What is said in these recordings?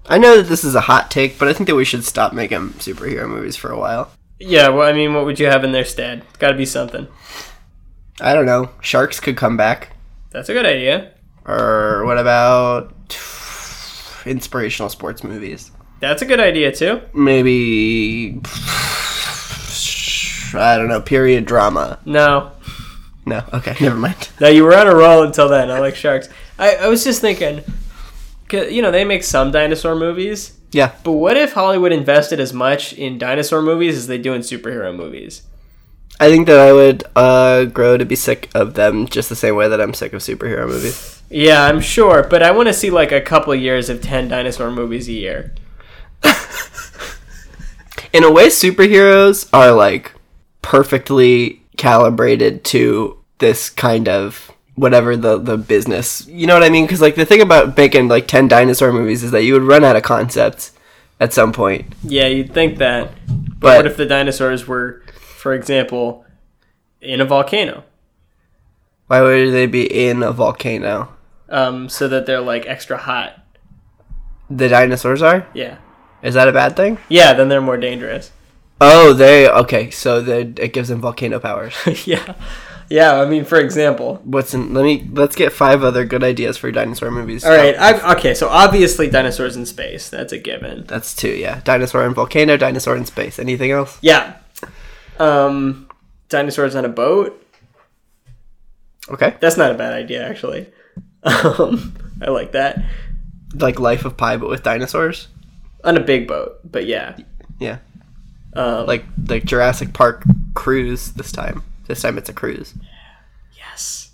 I know that this is a hot take, but I think that we should stop making superhero movies for a while. Yeah, well, I mean, what would you have in their stead? It's got to be something. I don't know. Sharks could come back. That's a good idea. Or what about inspirational sports movies? That's a good idea, too. Maybe, I don't know, period drama. No. No, okay, never mind. No, you were on a roll until then. I like sharks. I was just thinking, you know, they make some dinosaur movies. Yeah. But what if Hollywood invested as much in dinosaur movies as they do in superhero movies? I think that I would grow to be sick of them just the same way that I'm sick of superhero movies. Yeah, I'm sure. But I want to see like a couple of years of 10 dinosaur movies a year. In a way, superheroes are like perfectly calibrated to this kind of whatever the business. You know what I mean? Because like the thing about making like 10 dinosaur movies is that you would run out of concepts at some point. Yeah, you'd think that. But what if the dinosaurs were, for example, in a volcano? Why would they be in a volcano? So that they're like extra hot. The dinosaurs are? Yeah. Is that a bad thing? Yeah, then they're more dangerous. Oh, so it gives them volcano powers. Yeah. Yeah, I mean, for example. Let's get 5 other good ideas for dinosaur movies. All right. Okay, so obviously dinosaurs in space. That's a given. That's 2, yeah. Dinosaur in volcano, dinosaur in space. Anything else? Yeah. Dinosaurs on a boat. Okay. That's not a bad idea, actually. I like that. Like Life of Pi, but with dinosaurs? On a big boat, but yeah. Yeah. Like Jurassic Park cruise this time. This time it's a cruise. Yes.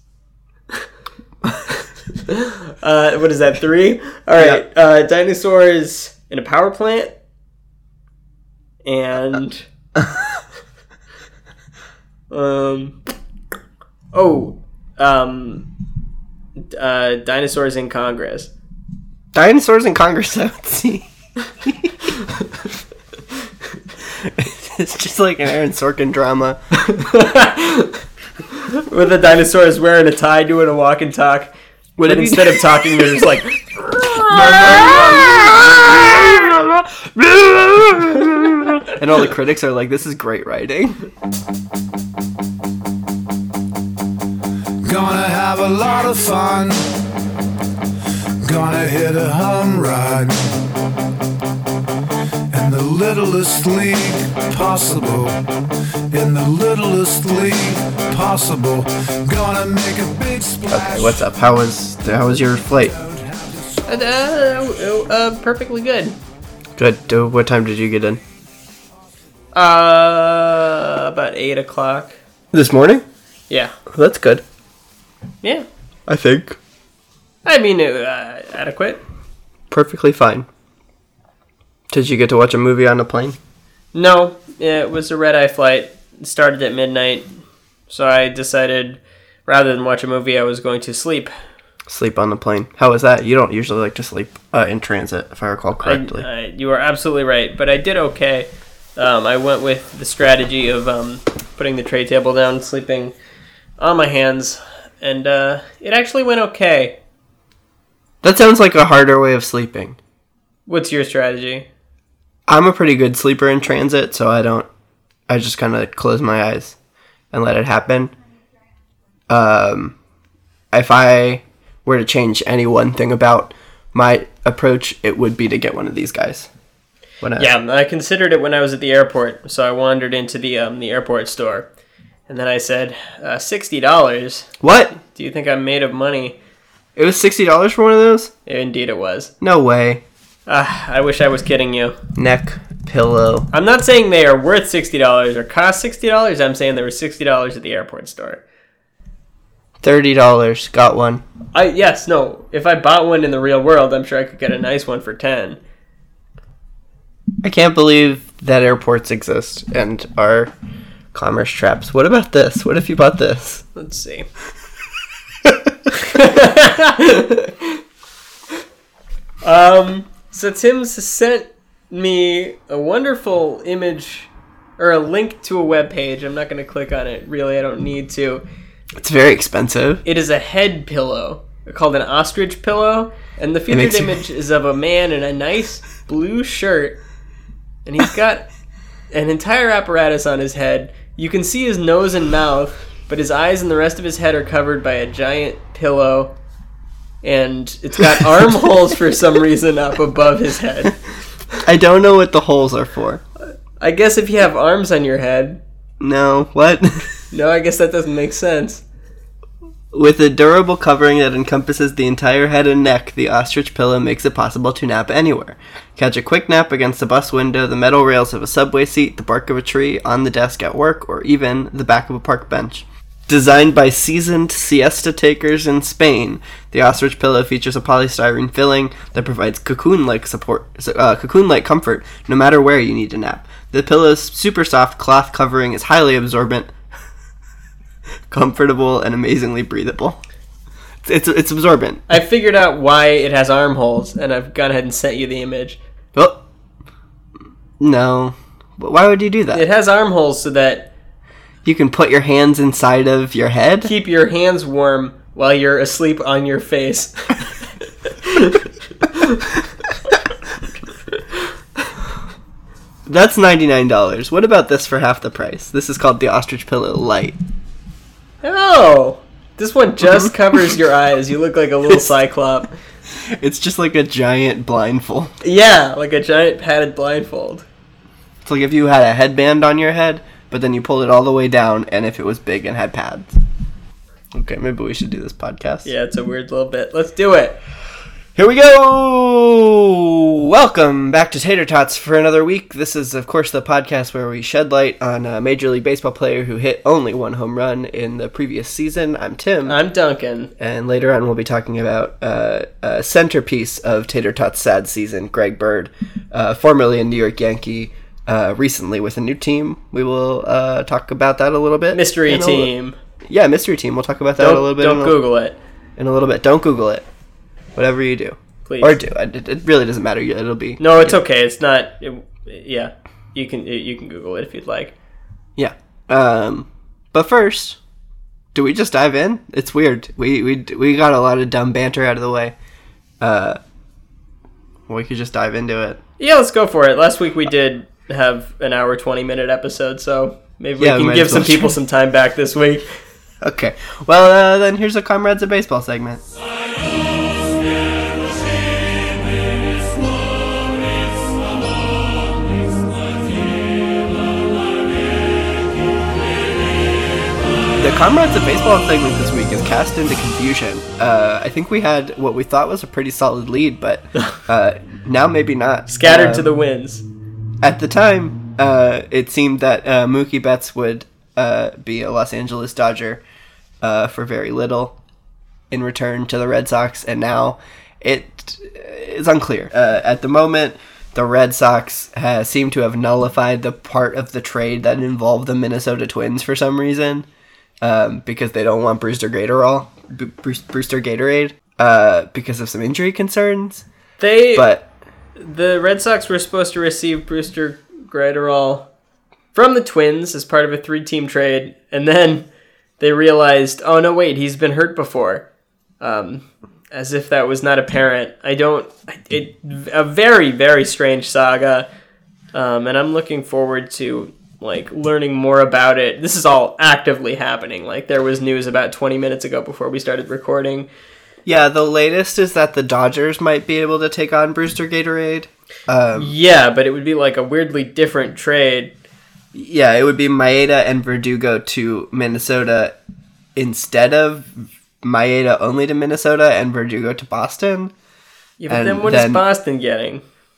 What is that, 3? All right. Yeah. Dinosaurs in a power plant. And... dinosaurs in Congress. Dinosaurs in Congress, I would see. It's just like an Aaron Sorkin drama. Where the dinosaurs wearing a tie doing a walk and talk. But instead of talking, they're just like... And all the critics are like, this is great writing. Gonna have a lot of fun. Gonna hit a home run. In the littlest league possible. In the littlest league possible. Gonna make a big splash. Okay, what's up? How was your flight? Perfectly good. Good. What time did you get in? About 8 o'clock. This morning? Yeah. That's good. Yeah. I think. I mean, adequate. Perfectly fine. Did you get to watch a movie on a plane? No, it was a red-eye flight. It started at midnight, so I decided rather than watch a movie, I was going to sleep. Sleep on the plane. How was that? You don't usually like to sleep in transit, if I recall correctly. You are absolutely right, but I did okay. I went with the strategy of putting the tray table down, sleeping on my hands, and it actually went okay. That sounds like a harder way of sleeping. What's your strategy? I'm a pretty good sleeper in transit, so I just kind of close my eyes and let it happen. If I were to change any one thing about my approach, it would be to get one of these guys. I considered it when I was at the airport, so I wandered into the airport store, and then I said, $60. What? Do you think I'm made of money? It was $60 for one of those? Indeed it was. No way. I wish I was kidding you. Neck pillow. I'm not saying they are worth $60 or cost $60. I'm saying they were $60 at the airport store. $30. Got one. Yes, no. If I bought one in the real world, I'm sure I could get a nice one for $10. I can't believe that airports exist and are commerce traps. What about this? What if you bought this? Let's see. So Tim's sent me a wonderful image or a link to a web page. I'm not going to click on it. Really, I don't need to. It's very expensive. It is a head pillow called an ostrich pillow, And the featured image is of a man in a nice blue shirt, and he's got an entire apparatus on his head. You can see his nose and mouth, but his eyes and the rest of his head are covered by a giant pillow, and it's got armholes for some reason up above his head. I don't know what the holes are for. I guess if you have arms on your head. No, what? No, I guess that doesn't make sense. With a durable covering that encompasses the entire head and neck, the ostrich pillow makes it possible to nap anywhere. Catch a quick nap against a bus window, the metal rails of a subway seat, the bark of a tree, on the desk at work, or even the back of a park bench. Designed by seasoned siesta takers in Spain, the ostrich pillow features a polystyrene filling that provides cocoon-like comfort no matter where you need to nap. The pillow's super soft cloth covering is highly absorbent, comfortable, and amazingly breathable. It's absorbent. I figured out why it has armholes, and I've gone ahead and sent you the image. Oh, no. Why would you do that? It has armholes so that you can put your hands inside of your head? Keep your hands warm while you're asleep on your face. That's $99. What about this for half the price? This is called the Ostrich Pillow Light. Oh! This one just covers your eyes. You look like a little cyclop. It's just like a giant blindfold. Yeah, like a giant padded blindfold. It's like if you had a headband on your head, but then you pulled it all the way down, and if it was big and had pads. Okay, maybe we should do this podcast. Yeah, it's a weird little bit. Let's do it. Here we go! Welcome back to Tater Tots for another week. This is, of course, the podcast where we shed light on a Major League Baseball player who hit only one home run in the previous season. I'm Tim. I'm Duncan. And later on we'll be talking about a centerpiece of Tater Tots' sad season, Greg Bird, formerly a New York Yankee, recently with a new team. We will talk about that a little bit. Mystery team. Yeah, mystery team. We'll talk about that a little bit. Don't Google it. In a little bit. Don't Google it. Whatever you do. Please. Or do. It really doesn't matter. It'll be... No, it's okay. It's not... yeah. You can Google it if you'd like. Yeah. But first, do we just dive in? It's weird. We got a lot of dumb banter out of the way. We could just dive into it. Yeah, let's go for it. Last week we did have an hour 20-minute episode, so maybe we can give some people some time back this week. Okay. Well, then here's a Comrades of Baseball segment. The Comrades of Baseball segment this week is cast into confusion. I think we had what we thought was a pretty solid lead, but now maybe not. Scattered to the winds. At the time, it seemed that Mookie Betts would be a Los Angeles Dodger for very little in return to the Red Sox, and now it is unclear. At the moment, the Red Sox seem to have nullified the part of the trade that involved the Minnesota Twins for some reason. Because they don't want Brewster Gatorade, because of some injury concerns. The Red Sox were supposed to receive Brewster Gatorade from the Twins as part of a 3-team trade, and then they realized, oh no, wait, he's been hurt before. As if that was not apparent. A very, very strange saga, and I'm looking forward to learning more about it. This is all actively happening. There was news about 20 minutes ago before we started recording. Yeah, the latest is that the Dodgers might be able to take on Brewster Gatorade. Yeah, but it would be a weirdly different trade. Yeah, it would be Maeda and Verdugo to Minnesota instead of Maeda only to Minnesota and Verdugo to Boston. Yeah, but then what is Boston getting?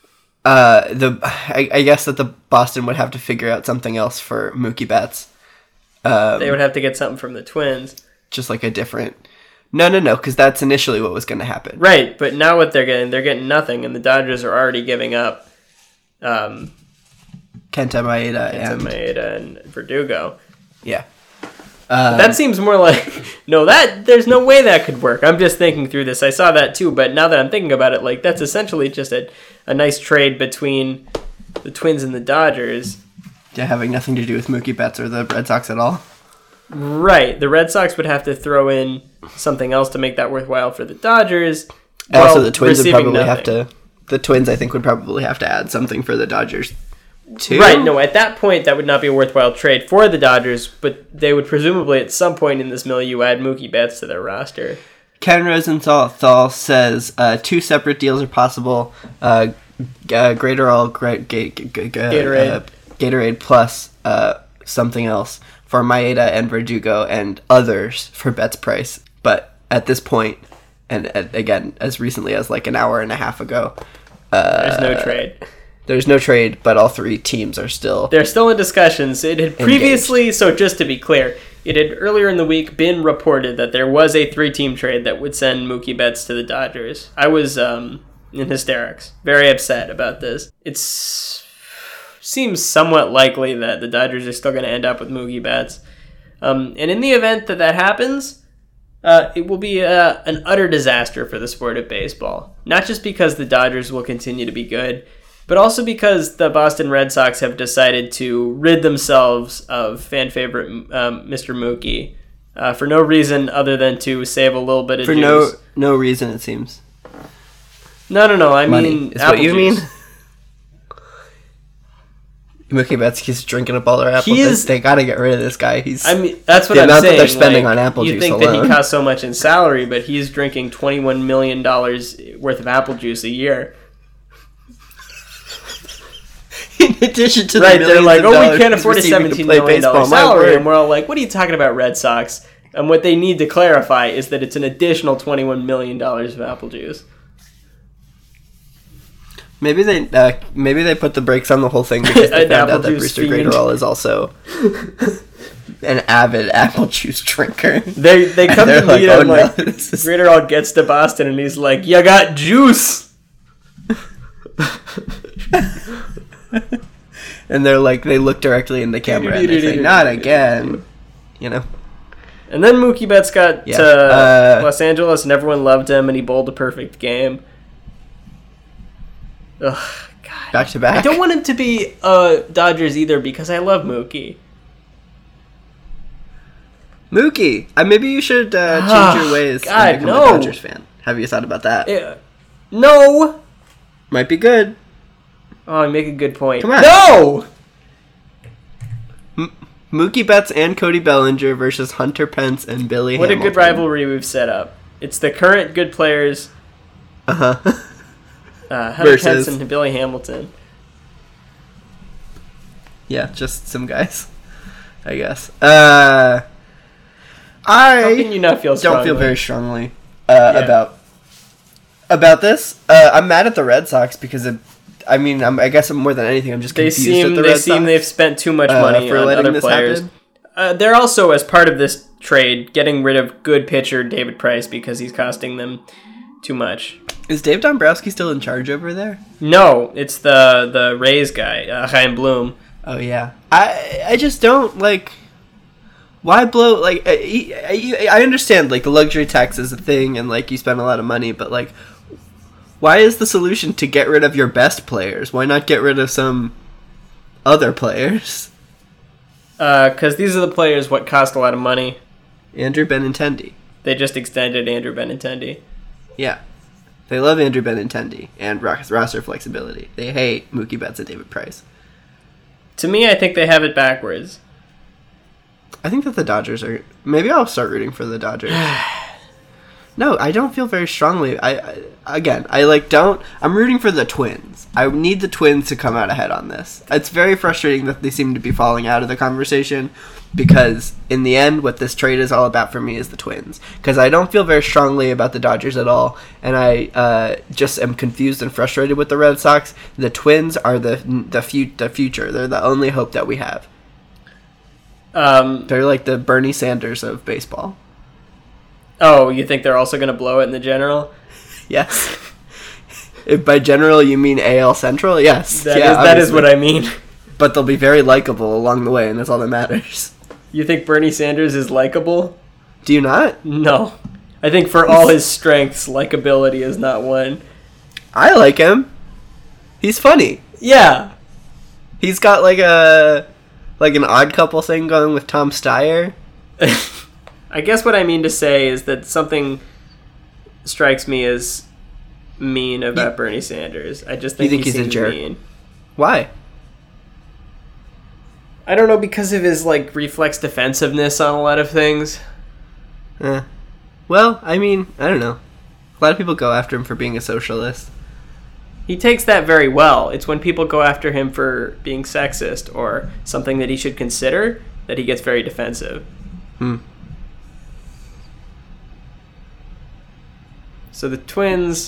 I guess that the Boston would have to figure out something else for Mookie Betts. They would have to get something from the Twins. Just a different... No, because that's initially what was going to happen. Right, but now what they're getting nothing, and the Dodgers are already giving up Kenta Maeda and Verdugo. Yeah. That seems more there's no way that could work. I'm just thinking through this. I saw that too, but now that I'm thinking about it, that's essentially just a nice trade between the Twins and the Dodgers. Yeah, having nothing to do with Mookie Betts or the Red Sox at all. Right. The Red Sox would have to throw in something else to make that worthwhile for the Dodgers. Also, Well, the Twins would receiving probably have nothing. to. The Twins, I think, would probably have to add something for the Dodgers, too. Right, no, at that point, that would not be a worthwhile trade for the Dodgers, but they would presumably at some point in this milieu add Mookie Betts to their roster. Ken Rosenthal says 2 separate deals are possible. Gatorade plus something else for Maeda and Verdugo and others for Betts price. But at this point, and again, as recently as like an hour and a half ago, There's no trade. There's no trade, but all 3 teams are still... They're still in discussions. It had previously, so just to be clear, it had earlier in the week been reported that there was a 3-team trade that would send Mookie Betts to the Dodgers. I was in hysterics, very upset about this. It seems somewhat likely that the Dodgers are still going to end up with Mookie Betts. And in the event that that happens, it will be an utter disaster for the sport of baseball. Not just because the Dodgers will continue to be good, but also because the Boston Red Sox have decided to rid themselves of fan favorite Mr. Mookie for no reason other than to save a little bit of For juice. no reason, it seems. No. I Money mean, is apple what you juice. mean? Mookie Betts keeps drinking up all their apple He juice. is- They gotta get rid of this guy. He's I mean, that's what the I'm amount that saying. they're spending like, on apple you juice think that alone. he costs so much in salary, but he's drinking $21 million worth of apple juice a year. in addition to Right, the they're millions like, of oh, we dollars can't he's afford a receiving to $17 play million baseball. My salary. word. And we're all like, what are you talking about, Red Sox? And what they need to clarify is that it's an additional $21 million of apple juice. Maybe they put the brakes on the whole thing because they An found apple out that juice Brewster fiend. Graterol is also an avid apple juice drinker. They come They're to like, meet "Oh, him, no, like, this is-" Graterol gets to Boston, and he's like, you got juice! And they're like, they look directly in the camera and they say, "Not again," you know. And then Mookie Betts got Yeah. to Los Angeles, and everyone loved him, and he bowled a perfect game. Ugh, God. Back to back. I don't want him to be Dodgers either because I love Mookie. Mookie. Maybe you should change your ways God, and become no. a Dodgers fan. Have you thought about that? No! Might be good. Oh, you make a good point. Come on. No! Mookie Betts and Cody Bellinger versus Hunter Pence and Billy What a Hamilton. good rivalry we've set up. It's the current good players, Uh-huh. Hunter Versus- Pence and Billy Hamilton. Yeah, just some guys, I guess. I How can you not feel strongly? don't feel very strongly Yeah. about this. I'm mad at the Red Sox because I guess more than anything, I'm just They confused at the seem Red Sox they've spent too much money for on letting other this players. happen. They're also, as part of this trade, getting rid of good pitcher David Price because he's costing them too much. Is Dave Dombrowski still in charge over there? No, it's the Rays guy, Chaim Bloom. Oh yeah, I just don't like. Why blow? Like I understand like the luxury tax is a thing and like you spend a lot of money, but like, why is the solution to get rid of your best players? Why not get rid of some other players? Because these are the players what cost a lot of money. Andrew Benintendi. They just extended Andrew Benintendi. Yeah, they love Andrew Benintendi and roster flexibility. They hate Mookie Betts and David Price. To me, I think they have it backwards. I think that the Dodgers are. Maybe I'll start rooting for the Dodgers. No, I don't feel very strongly. I'm rooting for the Twins. I need the Twins to come out ahead on this. It's very frustrating that they seem to be falling out of the conversation because in the end, what this trade is all about for me is the Twins. Because I don't feel very strongly about the Dodgers at all, and I just am confused and frustrated with the Red Sox. The Twins are the future. They're the only hope that we have. They're like the Bernie Sanders of baseball. Oh, you think they're also going to blow it in the general? Yes. If by general you mean AL Central, yes. That yeah, is obviously. what I mean. But they'll be very likable along the way, and that's all that matters. You think Bernie Sanders is likable? Do you not? No. I think for all his strengths, likability is not one. I like him. He's funny. Yeah. He's got like an Odd Couple thing going with Tom Steyer. I guess what I mean to say is that something strikes me as mean about Bernie Sanders. I just think, You think he he's a seems jerk? mean. Why? I don't know, because of his like reflex defensiveness on a lot of things. Well, I mean, I don't know. A lot of people go after him for being a socialist. He takes that very well. It's when people go after him for being sexist or something that he should consider that he gets very defensive. So the Twins...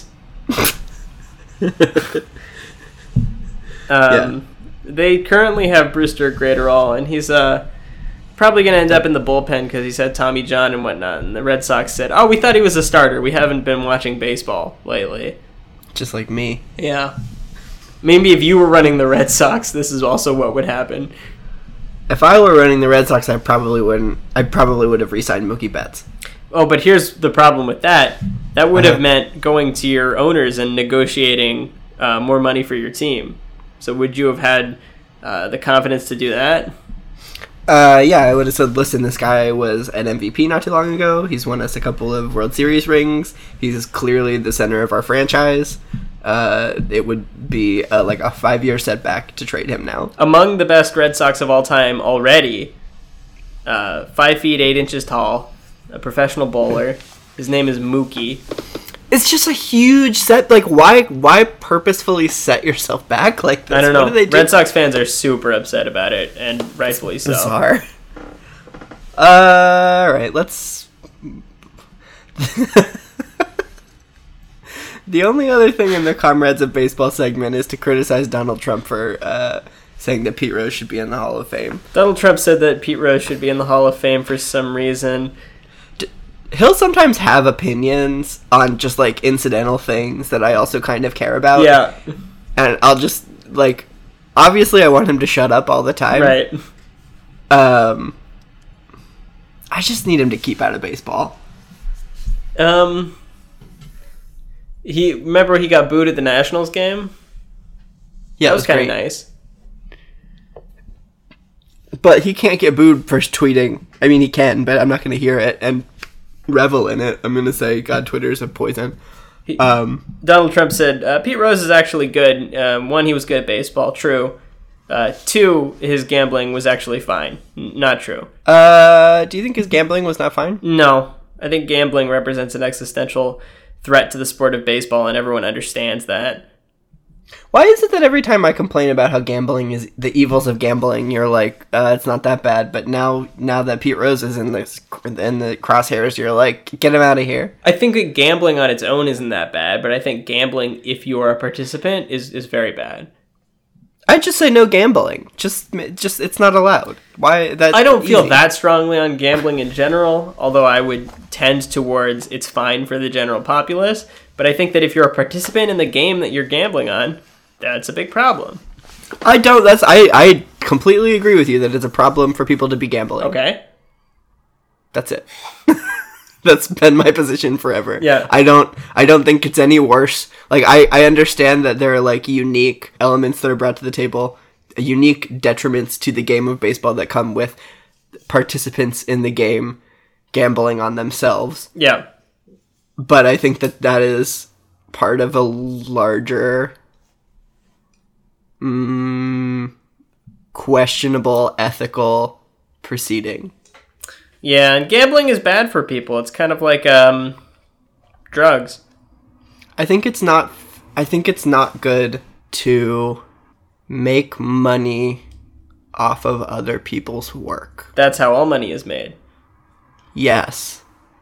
They currently have Brewster Graterol, and he's probably going to end up in the bullpen because he's had Tommy John and whatnot. And the Red Sox said, "Oh, we thought he was a starter. We haven't been watching baseball lately." Just like me. Yeah. Maybe if you were running the Red Sox, this is also what would happen. If I were running the Red Sox, I probably wouldn't. I probably would have re-signed Mookie Betts. Oh, but here's the problem with that. That would have meant going to your owners and negotiating more money for your team. So would you have had the confidence to do that? Yeah, I would have said, listen, this guy was an MVP not too long ago. He's won us a couple of World Series rings. He's clearly the center of our franchise. It would be like a 5-year setback to trade him now. Among the best Red Sox of all time already, 5 feet 8 inches tall, a professional bowler. His name is Mookie. It's just a huge set. Like, why purposefully set yourself back like this? I don't know. What do they do? Red Sox fans are super upset about it, and rightfully so. Bizarre. All right, let's... The only other thing in the Comrades of Baseball segment is to criticize Donald Trump for saying that Pete Rose should be in the Hall of Fame. Donald Trump said that Pete Rose should be in the Hall of Fame for some reason. He'll sometimes have opinions on just, like, incidental things that I also kind of care about. Yeah. And I'll just, like... Obviously, I want him to shut up all the time. Right. I just need him to keep out of baseball. Remember he got booed at the Nationals game? Yeah, That was kind of great. nice. But he can't get booed for tweeting. I mean, he can, but I'm not going to hear it and revel in it. I'm going to say, God, Twitter's a poison. Donald Trump said, Pete Rose is actually good. 1, he was good at baseball. True. 2, his gambling was actually fine. Not true. Do you think his gambling was not fine? No. I think gambling represents an existential threat to the sport of baseball, and everyone understands that. Why is it that every time I complain about how gambling is the evils of gambling, you're like, it's not that bad, but now that Pete Rose is in the crosshairs, you're like, get him out of here. I think that gambling on its own isn't that bad, but I think gambling, if you are a participant, is very bad. I'd just say no gambling. Just it's not allowed. Why? That's I don't feel easy. that strongly on gambling in general, although I would tend towards it's fine for the general populace. But I think that if you're a participant in the game that you're gambling on, that's a big problem. I completely agree with you that it's a problem for people to be gambling. Okay. That's it. That's been my position forever. Yeah. I don't think it's any worse. Like, I understand that there are, like, unique elements that are brought to the table, unique detriments to the game of baseball that come with participants in the game gambling on themselves. Yeah. But I think that is part of a larger, questionable ethical proceeding. Yeah, and gambling is bad for people. It's kind of like drugs. I think it's not good to make money off of other people's work. That's how all money is made. Yes.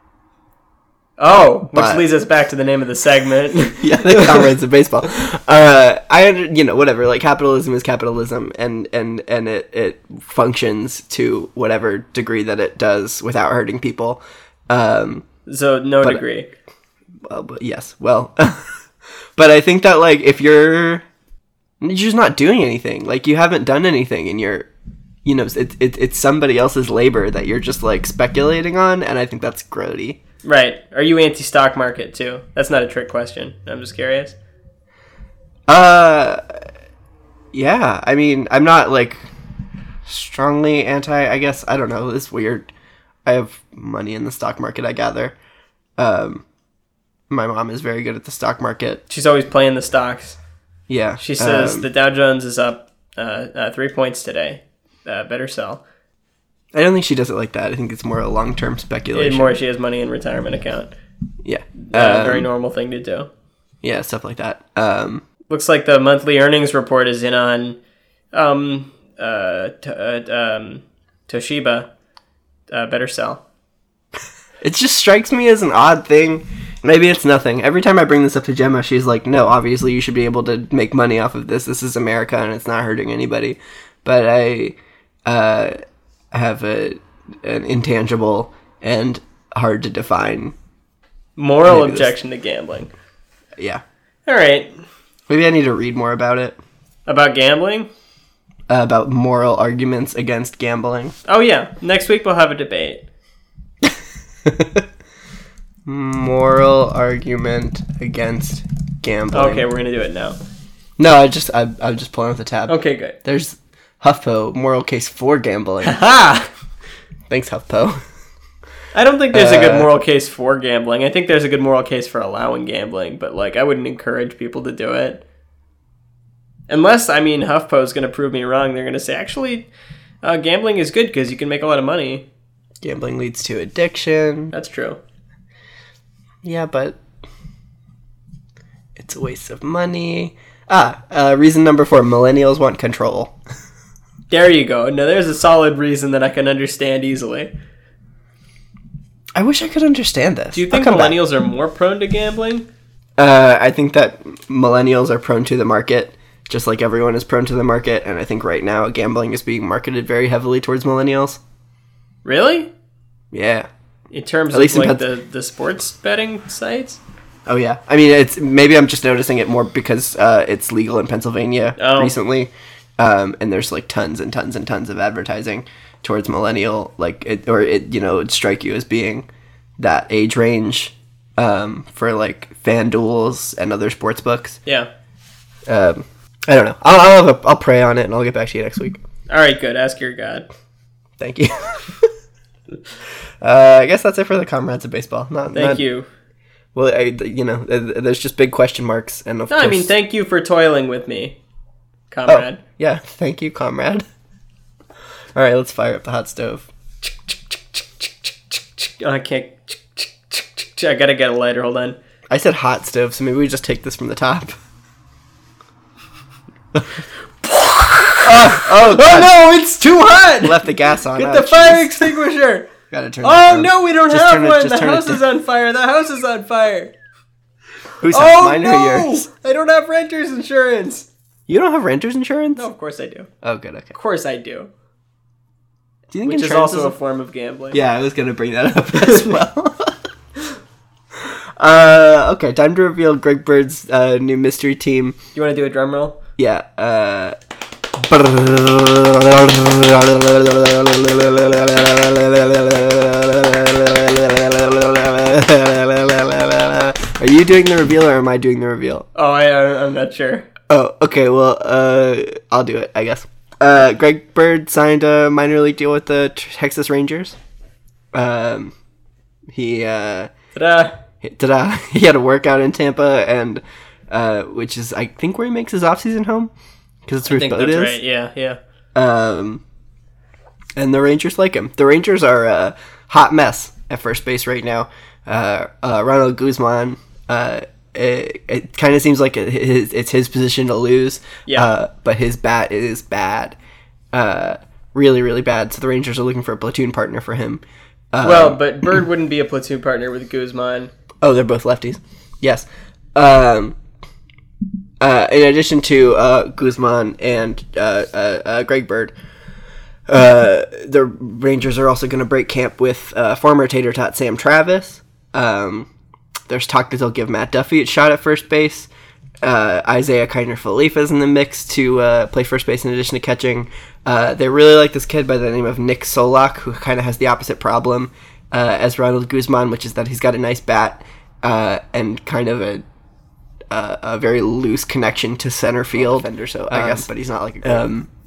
Oh, which leads us back to the name of the segment. Yeah, the Comrades of Baseball. Whatever. Like, capitalism is capitalism, and it functions to whatever degree that it does without hurting people. So no degree. But yes. Well, but I think that, like, if you're just not doing anything, like, you haven't done anything, and you're, it's somebody else's labor that you're just, like, speculating on, and I think that's grody. Right. Are you anti-stock market, too? That's not a trick question. I'm just curious. Yeah. I mean, I'm not, like, strongly anti, I guess. I don't know. It's weird. I have money in the stock market, I gather. My mom is very good at the stock market. She's always playing the stocks. Yeah. She says the Dow Jones is up 3 points today. Better sell. I don't think she does it like that. I think it's more a long-term speculation. More she has money in retirement account. Yeah. Very normal thing to do. Yeah, stuff like that. Looks like the monthly earnings report is in on Toshiba. Better sell. It just strikes me as an odd thing. Maybe it's nothing. Every time I bring this up to Gemma, she's like, no, obviously you should be able to make money off of this. This is America and it's not hurting anybody. But I have an intangible and hard to define moral objection to gambling. Yeah. All right. Maybe I need to read more about it. About gambling? About moral arguments against gambling. Oh, yeah. Next week we'll have a debate. Moral argument against gambling. Okay, we're going to do it now. No, I'm just pulling up the tab. Okay, good. There's HuffPo, moral case for gambling. Ha! Thanks, HuffPo. I don't think there's a good moral case for gambling. I think there's a good moral case for allowing gambling, but I wouldn't encourage people to do it. Unless, HuffPo is going to prove me wrong. They're going to say, actually, gambling is good because you can make a lot of money. Gambling leads to addiction. That's true. Yeah, but it's a waste of money. Reason number 4, millennials want control. There you go. Now, there's a solid reason that I can understand easily. I wish I could understand this. Do you think millennials are more prone to gambling? I think that millennials are prone to the market, just like everyone is prone to the market, and I think right now gambling is being marketed very heavily towards millennials. Really? Yeah. In terms At least of the sports betting sites? Oh yeah. It's maybe I'm just noticing it more because it's legal in Pennsylvania recently, and there's tons and tons and tons of advertising towards millennial, it'd strike you as being that age range for FanDuels and other sports books. Yeah. I don't know. I'll pray on it and I'll get back to you next week. All right, good. Ask your God. Thank you. I guess that's it for the comrades of baseball. Thank you. Well, there's just big question marks, and of course, thank you for toiling with me, comrade. Oh, yeah, thank you, comrade. All right, let's fire up the hot stove. I can't. I gotta get a lighter. Hold on. I said hot stove, so maybe we just take this from the top. Oh no, it's too hot! Left the gas on. Get the fire extinguisher! Gotta turn no, we don't have one! The house is on fire! The house is on fire! Whose house? Mine or yours? I don't have renter's insurance! You don't have renter's insurance? No, of course I do. Oh, good, okay. Of course I do. Do you think Which is also a form of gambling. Yeah, I was gonna bring that up as well. Okay, time to reveal Greg Bird's new mystery team. You want to do a drum roll? Yeah, Are you doing the reveal or am I doing the reveal? Oh, I'm not sure. Oh, okay, well, I'll do it, I guess. Greg Bird signed a minor league deal with the Texas Rangers. He Ta-da! He had a workout in Tampa, and which is, I think, where he makes his off-season home. Because it's where his boat is. Right, yeah. And the Rangers like him. The Rangers are a hot mess at first base right now. Ronald Guzman, it kind of seems like it's his position to lose. Yeah. But his bat is bad. Really, really bad. So the Rangers are looking for a platoon partner for him. But Bird wouldn't be a platoon partner with Guzman. Oh, they're both lefties. Yes. In addition to Guzman and Greg Bird, the Rangers are also going to break camp with former Tater Tot Sam Travis. There's talk that they'll give Matt Duffy a shot at first base. Isaiah Kiner-Falefa is in the mix to play first base in addition to catching. They really like this kid by the name of Nick Solak, who kind of has the opposite problem as Ronald Guzman, which is that he's got a nice bat and kind of a very loose connection to center field. Defender, so I guess, but he's not like a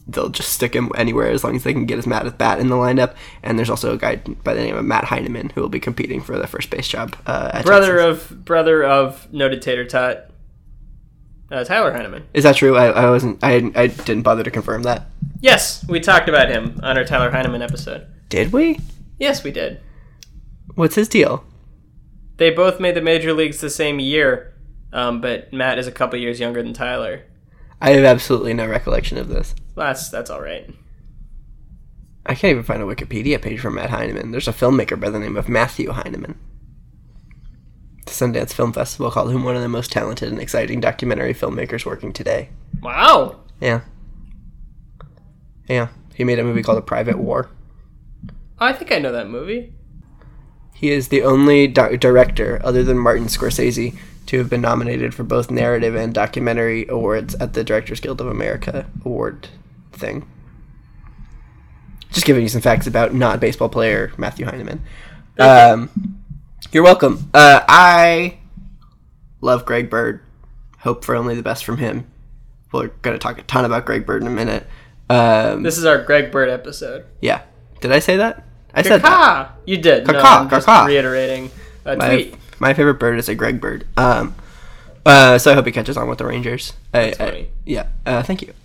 they'll just stick him anywhere as long as they can get his bat in the lineup. And there's also a guy by the name of Matt Heineman who will be competing for the first base job. At brother Texas. brother of noted tater tot, Tyler Heineman. Is that true? I didn't bother to confirm that. Yes, we talked about him on our Tyler Heineman episode. Did we? Yes, we did. What's his deal? They both made the major leagues the same year, but Matt is a couple years younger than Tyler. I have absolutely no recollection of this. That's all right. I can't even find a Wikipedia page for Matt Heineman. There's a filmmaker by the name of Matthew Heineman. The Sundance Film Festival called him one of the most talented and exciting documentary filmmakers working today. Wow. Yeah. Yeah. He made a movie called A Private War. I think I know that movie. He is the only director, other than Martin Scorsese, to have been nominated for both narrative and documentary awards at the Directors Guild of America award thing. Just giving you some facts about not baseball player Matthew Heineman. You're welcome. I love Greg Bird. Hope for only the best from him. We're going to talk a ton about Greg Bird in a minute. This is our Greg Bird episode. Yeah. Did I say that? I said that. You did. I'm just reiterating a tweet. My favorite bird is a Greg Bird. So I hope he catches on with the Rangers. That's funny. Yeah. Thank you.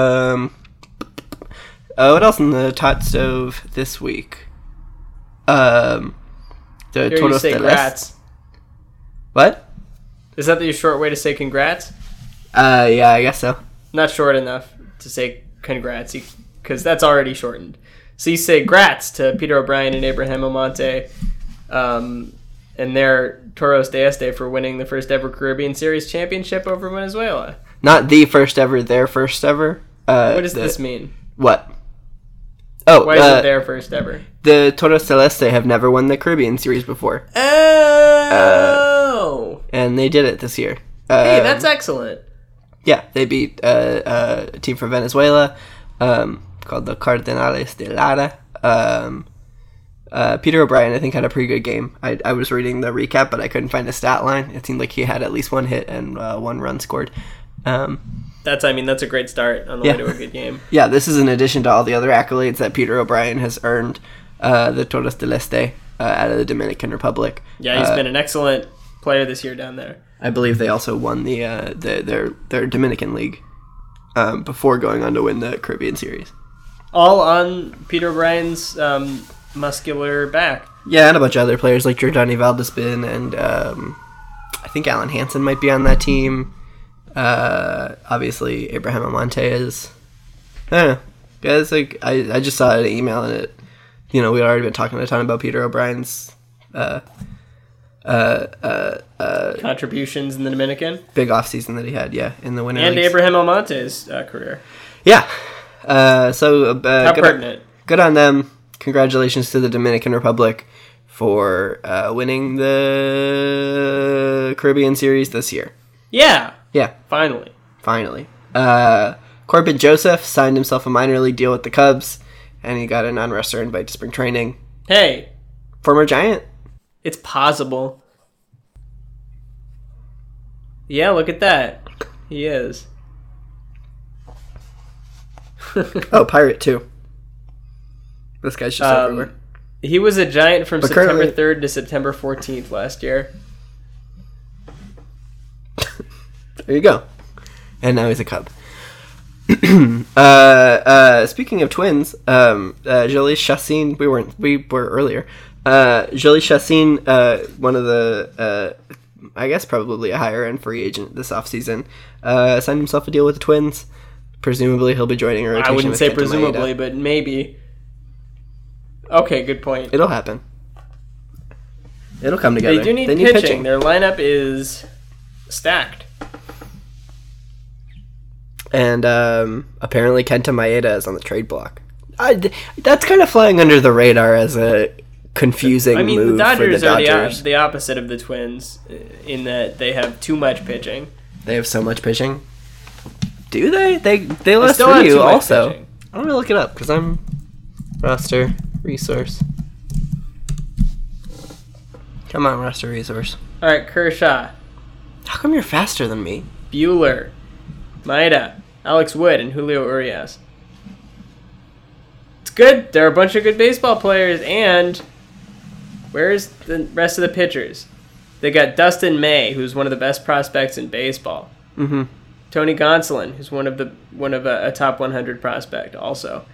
What else in the Tot Stove this week? The Here you Toros say de grats. What? Is that your short way to say congrats? Yeah, I guess so. Not short enough to say congrats, because that's already shortened. So you say grats to Peter O'Brien and Abraham Almonte, and their Toros de Este for winning the first ever Caribbean Series championship over Venezuela. Not the first ever, their first ever. What does this mean? What? Oh, why is it their first ever? The Toros Celeste have never won the Caribbean Series before. Oh! And they did it this year. Hey, that's excellent. Yeah, they beat a team from Venezuela called the Cardenales de Lara. Peter O'Brien, I think, had a pretty good game. I was reading the recap, but I couldn't find a stat line. It seemed like he had at least one hit and 1 run scored. That's a great start on the way to a good game. Yeah, this is in addition to all the other accolades that Peter O'Brien has earned the Toros del Este out of the Dominican Republic. Yeah, he's been an excellent player this year down there. I believe they also won their Dominican League before going on to win the Caribbean Series. All on Peter O'Brien's muscular back. Yeah, and a bunch of other players like Jordani Valdespin and I think Alan Hansen might be on that team. Obviously Abraham Almonte is. I don't know. Guys, like I just saw an email and it, we'd already been talking a ton about Peter O'Brien's contributions in the Dominican. Big offseason that he had, in the winter and leagues. Abraham Almonte's career. Yeah. How pertinent. Good on them. Congratulations to the Dominican Republic for winning the Caribbean Series this year. Yeah. Yeah. Finally. Corbin Joseph signed himself a minor league deal with the Cubs, and he got a non-roster invite to spring training. Hey. Former Giant. It's possible. Yeah, look at that. He is. Oh, Pirate too. This guy's just everywhere. He was a Giant from September currently 3rd to September 14th last year. There you go. And now he's a Cub. Speaking of Twins, Jolie Chassin, we were earlier. Jolie Chassin, one of the, I guess probably a higher end free agent this offseason, signed himself a deal with the Twins. Presumably he'll be joining a rotation. I wouldn't with say Kenta presumably, Maeda. but maybe. Okay, good point. It'll happen. It'll come together. They do need pitching. Their lineup is stacked. And apparently Kenta Maeda is on the trade block. That's kind of flying under the radar as a confusing move the Dodgers for the Dodgers. are the opposite of the Twins in that they have too much pitching. They have so much pitching. Do they? They let us still have you too much also. pitching. I'm going to look it up because I'm roster resource. Come on, roster resource. All right, Kershaw, How come you're faster than me? Bueller, Maeda, Alex Wood, and Julio Urias. good. There are a bunch of good baseball players, and where's the rest of the pitchers? They got Dustin May, who's one of the best prospects in baseball. Mm-hmm. Tony Gonsolin, who's one of a top 100 prospect, also.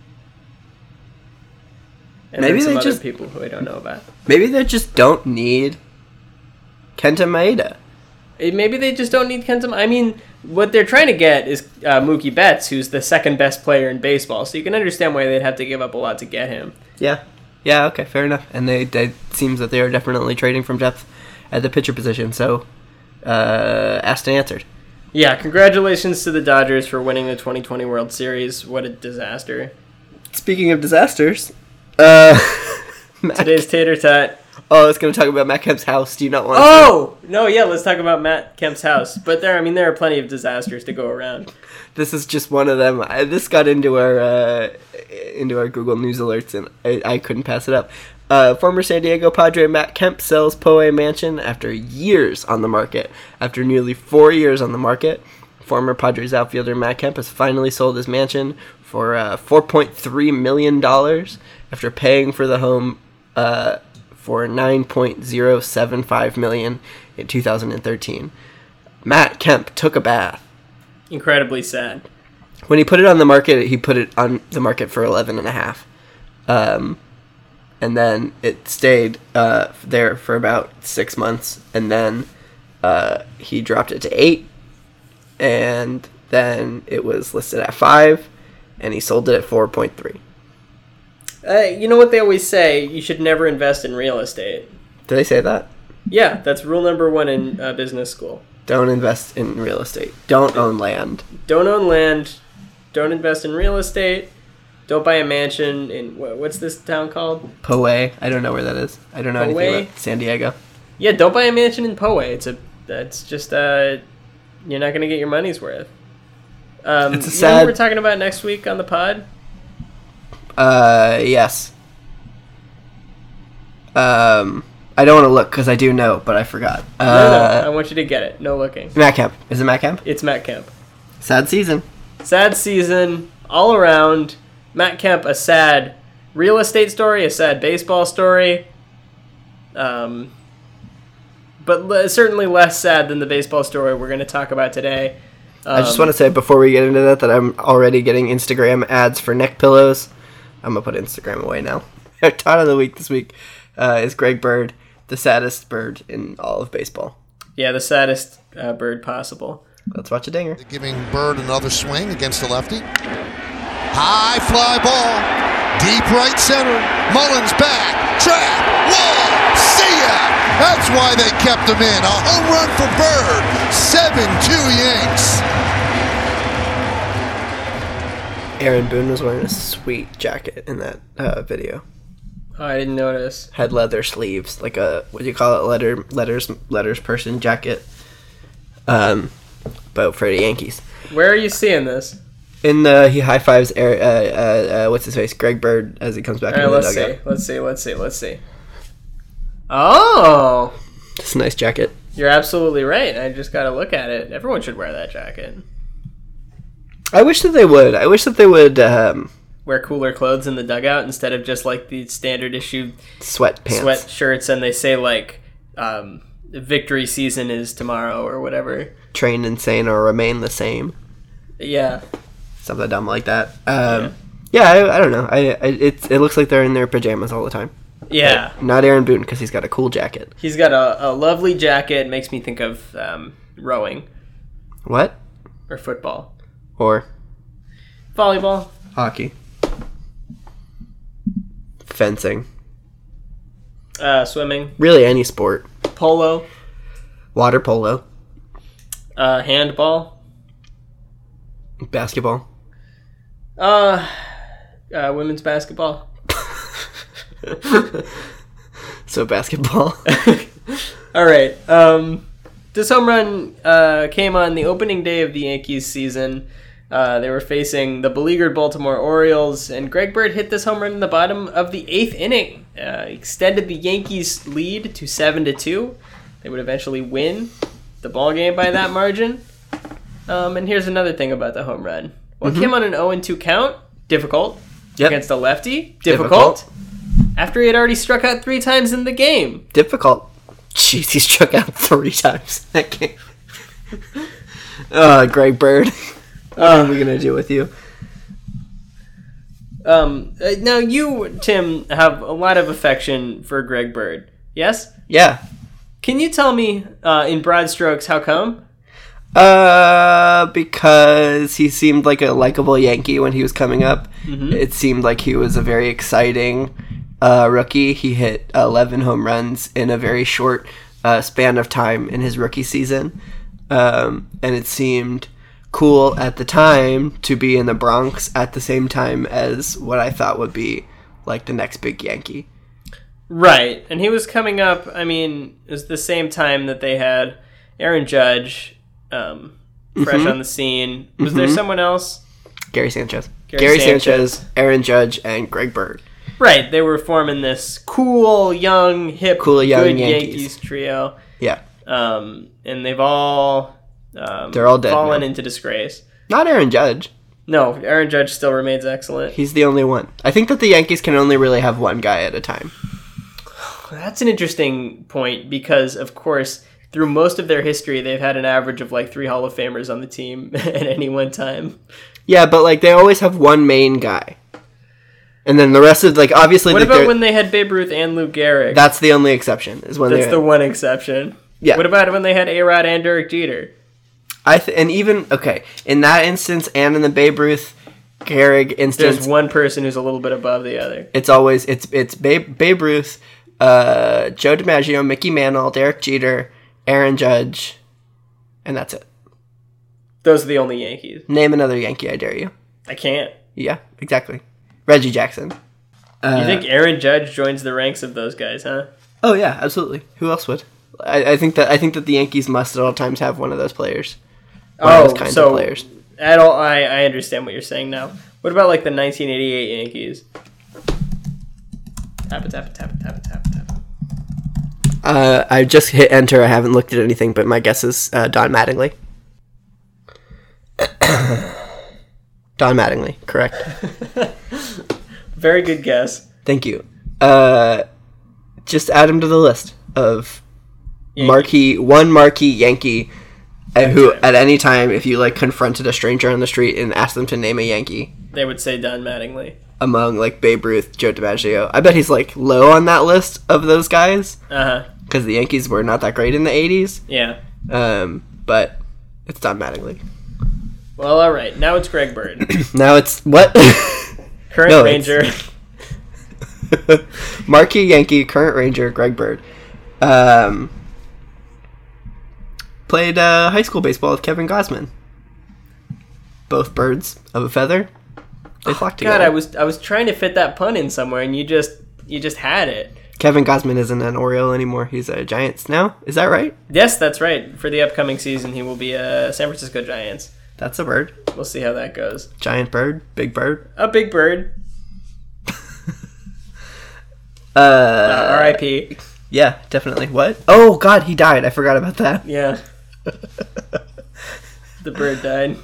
And Maybe then some they other just people who I don't know about. Maybe they just don't need Kenta Maeda. Maybe they just don't need Kenta. I mean, what they're trying to get is Mookie Betts, who's the second best player in baseball. So you can understand why they'd have to give up a lot to get him. Yeah. Yeah, okay, fair enough. And they seems that they are definitely trading from depth at the pitcher position. So, asked and answered. Yeah, congratulations to the Dodgers for winning the 2020 World Series. What a disaster. Speaking of disasters, Today's Tater Tot. Oh, I was going to talk about Matt Kemp's house. Do you not want to? Oh! No, yeah, let's talk about Matt Kemp's house. But there are plenty of disasters to go around. This is just one of them. This got into our Google News alerts, and I couldn't pass it up. Former San Diego Padre Matt Kemp sells Poway Mansion after years on the market. After nearly 4 years on the market, former Padres outfielder Matt Kemp has finally sold his mansion for $4.3 million after paying for the home for $9.075 million in 2013. Matt Kemp took a bath. Incredibly sad. When he put it on the market, he put it on the market for 11.5. And then it stayed there for about 6 months, and then he dropped it to 8, and then it was listed at 5, and he sold it at 4.3. You know what they always say? You should never invest in real estate. Did they say that? Yeah, that's rule number 1 in business school. Don't invest in real estate. Don't own land. Don't own land. Don't invest in real estate. Don't buy a mansion in, what's this town called? Poway. I don't know where that is. I don't know anything about San Diego. Yeah, don't buy a mansion in Poway. That's just, you're not going to get your money's worth. It's a sad... You know what we're talking about next week on the pod? Yes. I don't want to look because I do know, but I forgot. No, I want you to get it. No looking. Matt Kemp. Is it Matt Kemp? It's Matt Kemp. Sad season. Sad season all around. Matt Kemp, a sad real estate story, a sad baseball story. But certainly less sad than the baseball story we're going to talk about today. I just want to say before we get into that I'm already getting Instagram ads for neck pillows. I'm going to put Instagram away now. Our Tot of the Week this week is Greg Bird, the saddest bird in all of baseball. Yeah, the saddest bird possible. Let's watch a dinger. Giving Bird another swing against the lefty. High fly ball. Deep right center. Mullins back. Track. Wall. See ya. That's why they kept him in. A home run for Bird. 7-2 Yanks. Aaron Boone was wearing a sweet jacket in that video. Oh, I didn't notice. Had leather sleeves, like a, what do you call it, letters person jacket. But for the Yankees. Where are you seeing this? He high fives what's his face, Greg Bird, as he comes back into the dugout. Let's see. Oh, it's a nice jacket. You're absolutely right. I just got to look at it. Everyone should wear that jacket. I wish that they would. Wear cooler clothes in the dugout instead of just like the standard issue sweat shirts, and they say like victory season is tomorrow or whatever. Train insane or remain the same. Yeah. Something dumb like that. I don't know. It looks like they're in their pajamas all the time. Yeah. But not Aaron Boone because he's got a cool jacket. He's got a lovely jacket. Makes me think of rowing. What? Or football. Or? Volleyball. Hockey. Fencing. Swimming. Really any sport. Polo. Water polo. Handball. Basketball. Women's basketball. So basketball. All right. This home run came on the opening day of the Yankees season. They were facing the beleaguered Baltimore Orioles, and Greg Bird hit this home run in the bottom of the 8th inning. Extended the Yankees' lead to 7-2. They would eventually win the ball game by that margin. And here's another thing about the home run. Well, it came on an 0-2 count. Difficult. against a lefty. Difficult. After he had already struck out 3 times in the game. Difficult. Jeez, he struck out 3 times in that game. Greg Bird. What are we going to do with you? Now you, Tim, have a lot of affection for Greg Bird. Yes? Yeah. Can you tell me, in broad strokes, how come? Because he seemed like a likable Yankee when he was coming up. Mm-hmm. It seemed like he was a very exciting rookie. He hit 11 home runs in a very short span of time in his rookie season. And it seemed cool at the time to be in the Bronx at the same time as what I thought would be like the next big Yankee. Right. And he was coming up, I mean, it was the same time that they had Aaron Judge fresh on the scene. Was there someone else? Gary Sanchez. Gary Sanchez, Aaron Judge, and Greg Bird. Right. They were forming this cool, young, hip, good Yankees trio. Yeah. And they've all they're all dead fallen now. into disgrace. Not Aaron Judge. No, Aaron Judge still remains excellent. He's the only one. I think that the Yankees can only really have one guy at a time. That's an interesting point because, of course, through most of their history, they've had an average of like 3 Hall of Famers on the team at any one time. Yeah, but like they always have one main guy. And then the rest of, like, obviously... What about when they had Babe Ruth and Lou Gehrig? That's the only exception. That's the one exception. Yeah. What about when they had A-Rod and Derek Jeter? And even, okay, in that instance and in the Babe Ruth Gehrig instance... There's one person who's a little bit above the other. It's always... It's Babe Ruth, Joe DiMaggio, Mickey Mantle, Derek Jeter, Aaron Judge, and that's it. Those are the only Yankees. Name another Yankee, I dare you. I can't. Yeah, exactly. Reggie Jackson. You think Aaron Judge joins the ranks of those guys, huh? Oh yeah, absolutely. Who else would? I think that the Yankees must at all times have one of those players. One of those kinds of players. I understand what you're saying now. What about like the 1988 Yankees? Tap it, tap it, tap it, tap it, tap it, tap it. I just hit enter. I haven't looked at anything, but my guess is Don Mattingly. Don Mattingly, correct. Very good guess. Thank you. Just add him to the list of Yankee. marquee Yankee who at any time, if you like confronted a stranger on the street and asked them to name a Yankee, they would say Don Mattingly. Among like Babe Ruth, Joe DiMaggio, I bet he's like low on that list of those guys. Because the Yankees were not that great in the 80s. Yeah. But it's Don Mattingly. Well, all right. Now it's Greg Bird. Now it's what? Current Ranger. Marquee Yankee, current Ranger, Greg Bird. Played high school baseball with Kevin Gausman. Both birds of a feather. They flock together. God, I was trying to fit that pun in somewhere, and you just had it. Kevin Gausman isn't an Oriole anymore. He's a Giants now. Is that right? Yes, that's right. For the upcoming season, he will be a San Francisco Giants. That's a bird. We'll see how that goes. Giant bird, big bird. A big bird. R.I.P. Yeah, definitely. What? Oh God, he died. I forgot about that. Yeah. The bird died.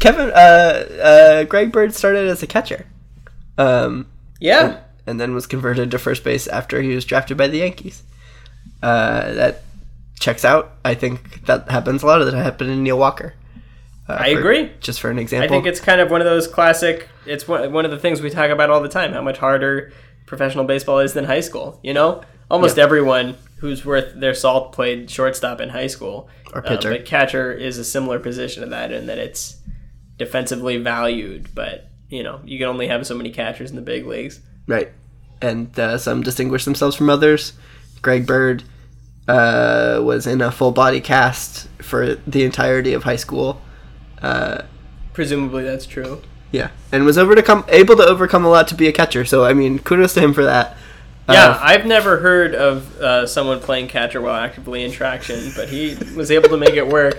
Greg Bird started as a catcher. Yeah. And then was converted to first base after he was drafted by the Yankees. That checks out. I think that happens a lot. That happened in Neil Walker. I agree. Just for an example. I think it's kind of one of those classic, it's one of the things we talk about all the time, how much harder professional baseball is than high school, you know? Almost everyone who's worth their salt played shortstop in high school. Or pitcher. But catcher is a similar position to that in that it's defensively valued, but, you know, you can only have so many catchers in the big leagues. Right. And some distinguish themselves from others. Greg Bird was in a full body cast for the entirety of high school. Presumably that's true. Yeah, and was able to overcome a lot to be a catcher. So I mean, kudos to him for that. Yeah, I've never heard of someone playing catcher while actively in traction, but he was able to make it work.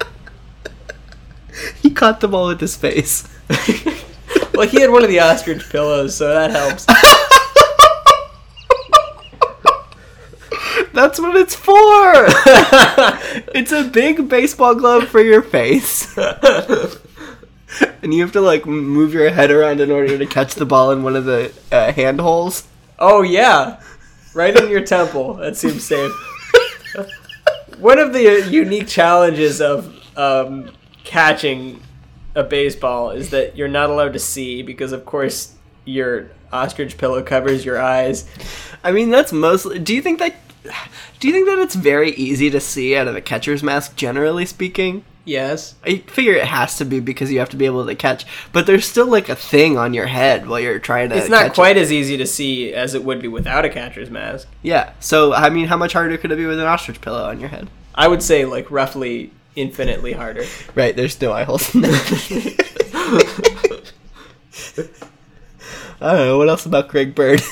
He caught the ball with his face. Well, he had one of the ostrich pillows, so that helps. That's what it's for. It's a big baseball glove for your face. and you have to like move your head around in order to catch the ball in one of the hand holes. Oh yeah, right in your temple. That seems safe. One of the unique challenges of catching a baseball is that you're not allowed to see because, of course, your ostrich pillow covers your eyes. I mean, that's mostly. Do you think that it's very easy to see out of a catcher's mask, generally speaking? Yes. I figure it has to be because you have to be able to catch, but there's still like a thing on your head while you're trying to. It's not quite as easy to see as it would be without a catcher's mask. Yeah. So I mean, how much harder could it be with an ostrich pillow on your head? I would say like roughly infinitely harder. Right. There's no eye holes in there. I don't know what else about Greg Bird.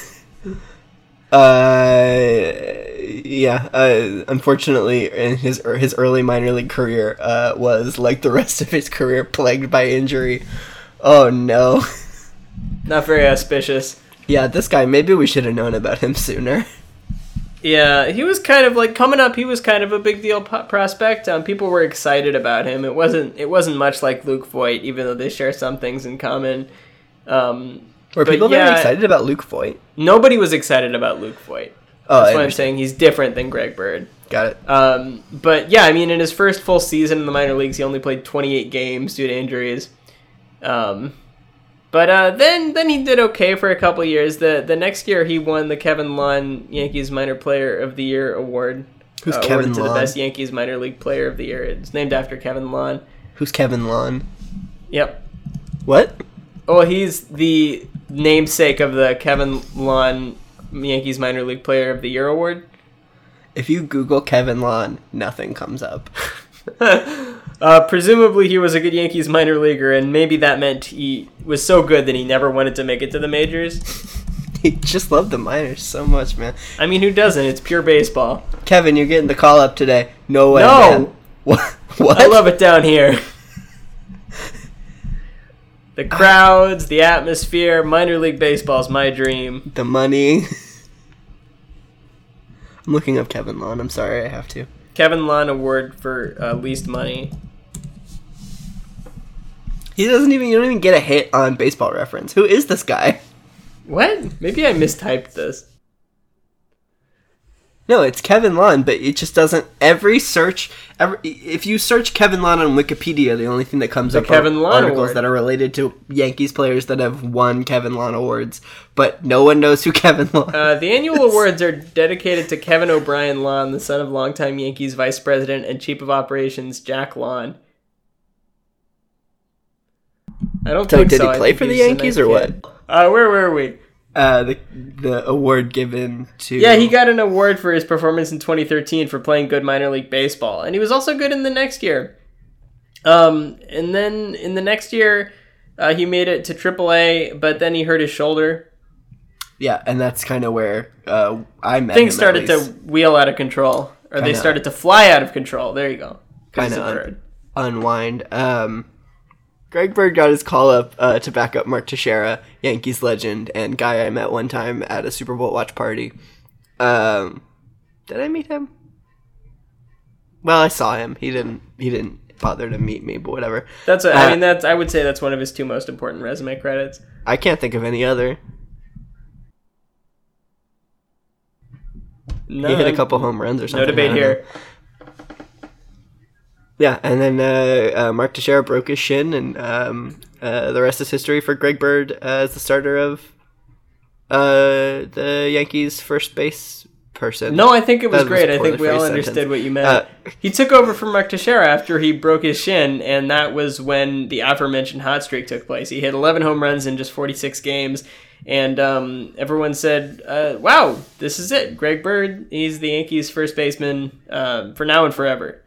Unfortunately, in his early minor league career was like the rest of his career plagued by injury. Oh no. Not very auspicious. Yeah, this guy, maybe we should have known about him sooner. Yeah, he was kind of like coming up. He was kind of a big deal prospect. People were excited about him. It wasn't much like Luke Voigt, even though they share some things in common. Were people very excited about Luke Voigt? Nobody was excited about Luke Voigt. That's why I'm saying he's different than Greg Bird. Got it. But yeah, I mean, in his first full season in the minor leagues, he only played 28 games due to injuries. But then he did okay for a couple years. The next year, he won the Kevin Lawn Yankees Minor Player of the Year award. Who's Kevin to Lawn? The best Yankees Minor League Player of the Year. It's named after Kevin Lawn. Who's Kevin Lawn? Yep. What? Oh, he's the namesake of the Kevin Lawn Yankees Minor League Player of the Year award. If you Google Kevin Lawn, nothing comes up. Presumably he was a good Yankees minor leaguer, and maybe that meant he was so good that he never wanted to make it to the majors. He just loved the minors so much, man. I mean, who doesn't? It's pure baseball. Kevin, you're getting the call up today. No way, No! man. What? I love it down here. The crowds, the atmosphere, minor league baseball's my dream. The money. I'm looking up Kevin Lawn. I'm sorry, I have to. Kevin Lawn award for least money. You don't even get a hit on Baseball Reference. Who is this guy? What? Maybe I mistyped this. No, it's Kevin Lawn, but it just doesn't. If you search Kevin Lawn on Wikipedia, the only thing that comes up Kevin are Lawn articles Award. that are related to Yankees players that have won Kevin Lawn awards. But no one knows who Kevin Lawn is. The annual awards are dedicated to Kevin O'Brien Lawn, the son of longtime Yankees vice president and chief of operations Jack Lawn. I don't think so. Did he play for the Yankees or what? Where were we? The award given to... Yeah, he got an award for his performance in 2013 for playing good minor league baseball. And he was also good in the next year. And then in the next year, he made it to AAA, but then he hurt his shoulder. Yeah, and that's kind of where I met Things him, started to wheel out of control. Or they started to fly out of control. There you go. Kind of unwind. Greg Bird got his call up to back up Mark Teixeira, Yankees legend, and guy I met one time at a Super Bowl watch party. Did I meet him? Well, I saw him. He didn't bother to meet me, but whatever. I would say that's one of his two most important resume credits. I can't think of any other. No, he hit a couple home runs or something. No debate here. Yeah, and then Mark Teixeira broke his shin, and the rest is history for Greg Bird as the starter of the Yankees' first base person. No, I think it was great. I think we all understood what you meant. He took over from Mark Teixeira after he broke his shin, and that was when the aforementioned hot streak took place. He hit 11 home runs in just 46 games, and everyone said, wow, this is it. Greg Bird, he's the Yankees' first baseman for now and forever.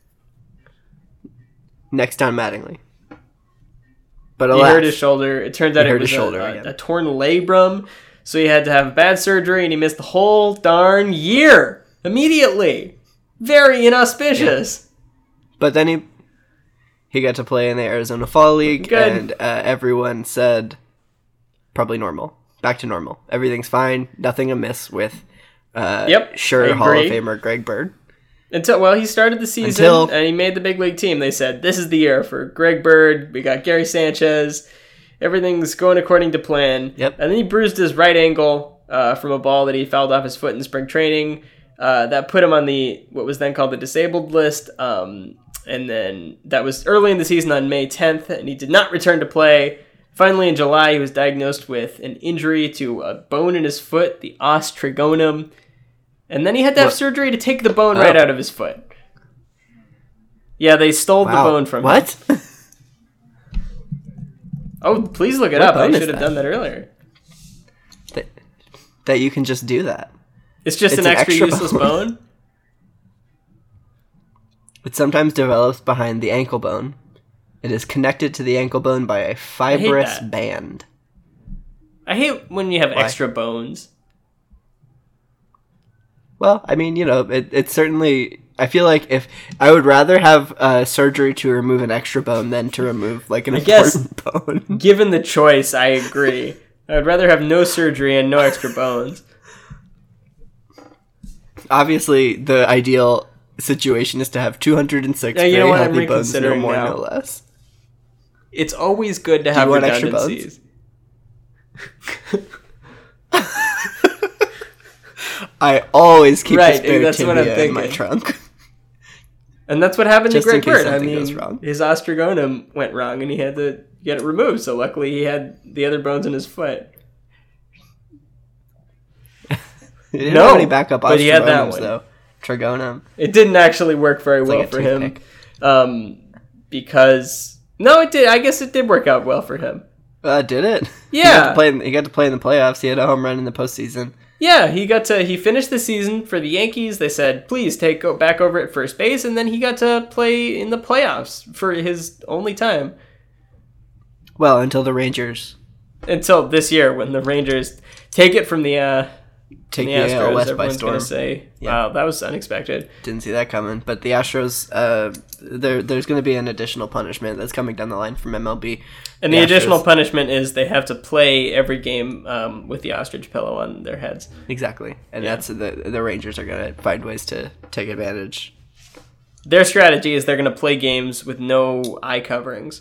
Next down Mattingly. But he hurt his shoulder. It turns out it was a torn labrum, so he had to have bad surgery, and he missed the whole darn year immediately. Very inauspicious. Yeah. But then he got to play in the Arizona Fall League, and everyone said, probably normal. Back to normal. Everything's fine. Nothing amiss with Hall of Famer Greg Bird. Until he started the season and he made the big league team. They said, this is the year for Greg Bird. We got Gary Sanchez. Everything's going according to plan. Yep. And then he bruised his right ankle from a ball that he fouled off his foot in spring training. That put him on what was then called the disabled list. And then that was early in the season on May 10th, and he did not return to play. Finally, in July, he was diagnosed with an injury to a bone in his foot, the os trigonum. And then he had to have surgery to take the bone right out of his foot. Yeah, they stole the bone from him. What? Oh, please look it up. I should have done that earlier. That you can just do that. It's just an extra useless bone? It sometimes develops behind the ankle bone. It is connected to the ankle bone by a fibrous band. I hate when you have extra bones. Well, I mean, it's certainly... I feel like if I would rather have surgery to remove an extra bone than to remove an important bone. Given the choice, I agree. I would rather have no surgery and no extra bones. Obviously, the ideal situation is to have 206 very healthy bones, no more, no less. It's always good to have redundancies. I always keep a spare tibia in my trunk. And that's what happened to Greg Bird. Goes wrong. His os trigonum went wrong, and he had to get it removed. So luckily, he had the other bones in his foot. He didn't have any backup os trigonums, though. Trigonum. It didn't actually work very well for him. Because... No, it did. I guess it did work out well for him. Did it? Yeah. He got to play in the playoffs. He had a home run in the postseason. Yeah, he finished the season for the Yankees. They said, please go back over at first base, and then he got to play in the playoffs for his only time. Well, until the Rangers. Until this year, when the Rangers take it from the Astros, AL West by everyone's storm. Gonna say, wow, that was unexpected. Didn't see that coming. But the Astros, there's going to be an additional punishment that's coming down the line from MLB. And the additional punishment is they have to play every game with the ostrich pillow on their heads. Exactly. And that's the Rangers are going to find ways to take advantage. Their strategy is they're going to play games with no eye coverings.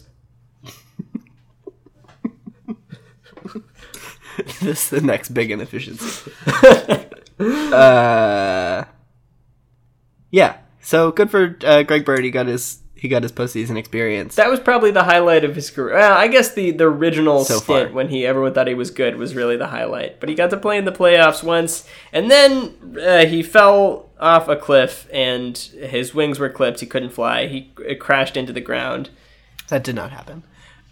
This is the next big inefficiency. Yeah. So good for Greg Bird. He got his postseason experience. That was probably the highlight of his career. Well, I guess the original stint when everyone thought he was good was really the highlight. But he got to play in the playoffs once, and then he fell off a cliff, and his wings were clipped. He couldn't fly. He crashed into the ground. That did not happen.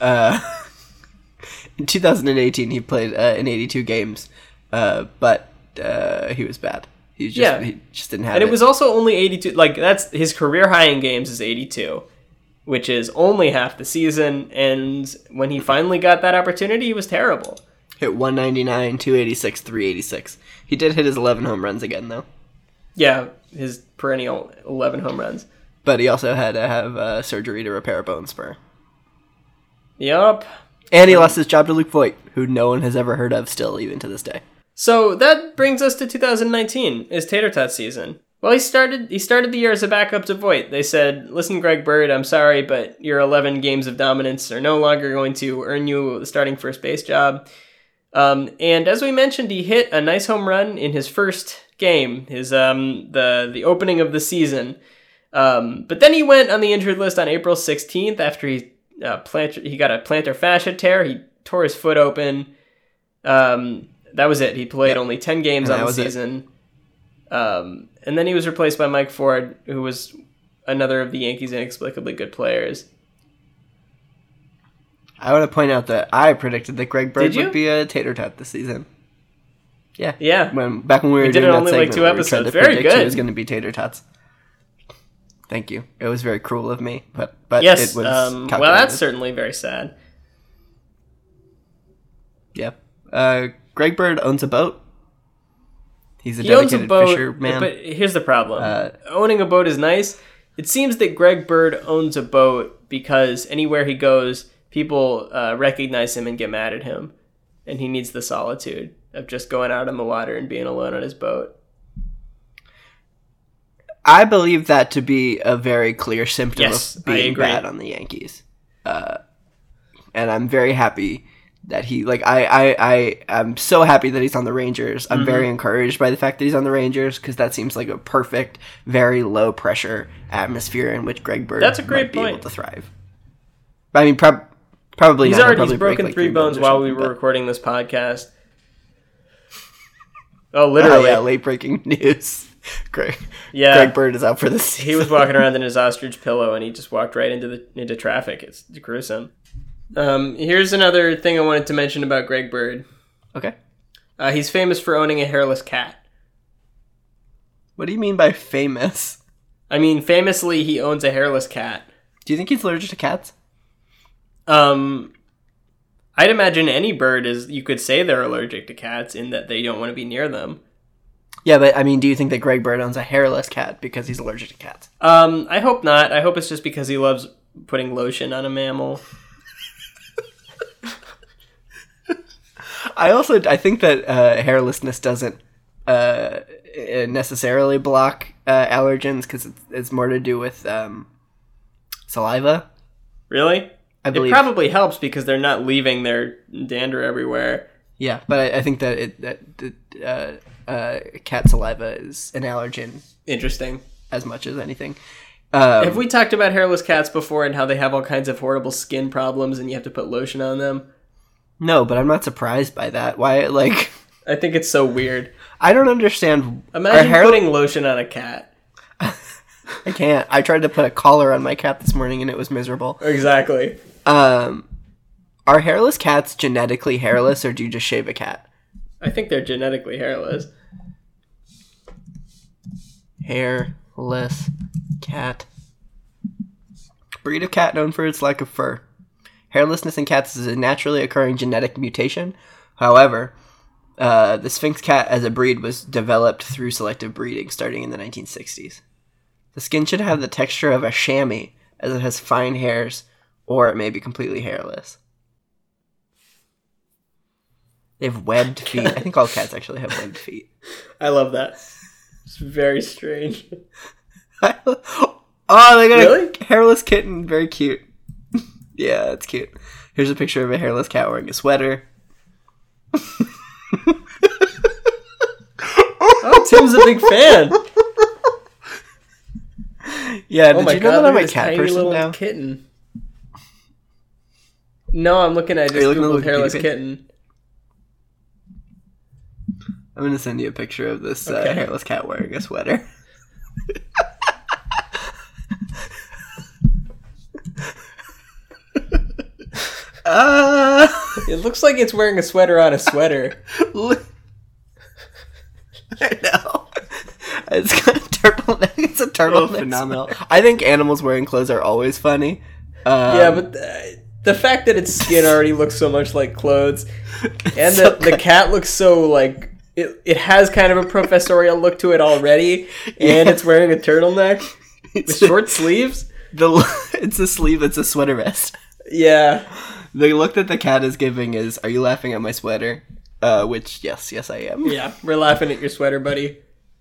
In 2018, he played in 82 games, but he was bad. He just didn't have it. And it was also only 82. That's his career high in games is 82, which is only half the season. And when he finally got that opportunity, he was terrible. Hit 199, 286, 386. He did hit his 11 home runs again, though. Yeah, his perennial 11 home runs. But he also had to have surgery to repair a bone spur. Yup. And he lost his job to Luke Voigt, who no one has ever heard of still, even to this day. So that brings us to 2019, his Tater Tot season. Well, he started the year as a backup to Voigt. They said, listen, Greg Bird, I'm sorry, but your 11 games of dominance are no longer going to earn you the starting first base job. And as we mentioned, he hit a nice home run in his first game, his the opening of the season. But then he went on the injured list on April 16th after he got a plantar fascia tear. He tore his foot open. That was it. He played only 10 games on the season. And then he was replaced by Mike Ford, who was another of the Yankees' inexplicably good players. I want to point out that I predicted that Greg Bird would be a tater tot this season. Yeah. Yeah. Back when we were doing that only segment, 2 episodes. We Very good. It was going to be tater tots. Thank you. It was very cruel of me, but yes, it was well, that's certainly very sad. Yeah. Greg Bird owns a boat. He's a dedicated fisherman. But here's the problem. Owning a boat is nice. It seems that Greg Bird owns a boat because anywhere he goes, people recognize him and get mad at him. And he needs the solitude of just going out on the water and being alone on his boat. I believe that to be a very clear symptom Yes, of I being agree. bad on the Yankees. And I'm very happy that he, like, I'm so happy that he's on the Rangers. I'm very encouraged by the fact that he's on the Rangers, because that seems like a perfect, very low pressure atmosphere in which Greg Bird That's a great might be able point. to thrive. I mean, probably He's not. He'll already probably break, broken like, 3 bones or while we something, were but- recording this podcast. Oh, literally. yeah, late breaking news. Greg Yeah. Bird is out for the season. He was walking around in his ostrich pillow, and he just walked right into traffic. It's gruesome. Here's another thing I wanted to mention about Greg Bird. Okay. He's famous for owning a hairless cat. What do you mean by famous? I mean, famously, he owns a hairless cat. Do you think he's allergic to cats? I'd imagine any bird you could say they're allergic to cats in that they don't want to be near them. Yeah, but I mean, do you think that Greg Bird owns a hairless cat because he's allergic to cats? I hope not. I hope it's just because he loves putting lotion on a mammal. I think that hairlessness doesn't necessarily block allergens, because it's more to do with saliva. Really? I believe. It probably helps because they're not leaving their dander everywhere. Yeah, but I think that cat saliva is an allergen Interesting. as much as anything. Have we talked about hairless cats before and how they have all kinds of horrible skin problems and you have to put lotion on them? No, but I'm not surprised by that. Why, like... I think it's so weird. I don't understand. Imagine putting lotion on a cat. I can't. I tried to put a collar on my cat this morning and it was miserable. Exactly. Are hairless cats genetically hairless, or do you just shave a cat? I think they're genetically hairless. Hairless cat. Breed of cat known for its lack of fur. Hairlessness in cats is a naturally occurring genetic mutation. However, the Sphinx cat as a breed was developed through selective breeding starting in the 1960s. The skin should have the texture of a chamois, as it has fine hairs, or it may be completely hairless. They have webbed feet. I think all cats actually have webbed feet. I love that. It's very strange. Oh, they got Really? a hairless kitten. Very cute. Yeah, it's cute. Here's a picture of a hairless cat wearing a sweater. Oh, Tim's a big fan. Yeah, Oh did my you know god, that I'm look a at this cat tiny person little now? kitten. No, I'm looking at you just looking at Googled the hairless guinea pig? kitten. I'm gonna send you a picture of this Okay. hairless cat wearing a sweater. It looks like it's wearing a sweater on a sweater. I know. It's got a turtleneck. It's a turtleneck. phenomenal. I think animals wearing clothes are always funny. Yeah, but the fact that its skin already looks so much like clothes, and so the cat looks so like it has kind of a professorial look to it already, and it's wearing a turtleneck with short sleeves. It's a sleeve. It's a sweater vest. Yeah, The look that the cat is giving is, "Are you laughing at my sweater?" Which yes, I am. yeah, we're laughing at your sweater, buddy.